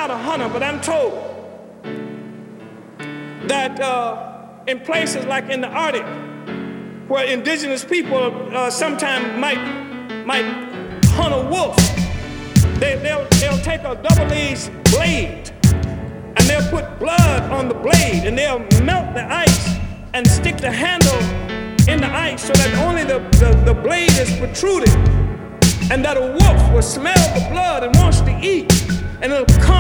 not a hunter, but I'm told that in places like in the Arctic, where indigenous people sometimes might hunt a wolf, they'll take a double-edged blade and they'll put blood on the blade and they'll melt the ice and stick the handle in the ice so that only the blade is protruding, and that a wolf will smell the blood and wants to eat, and it'll come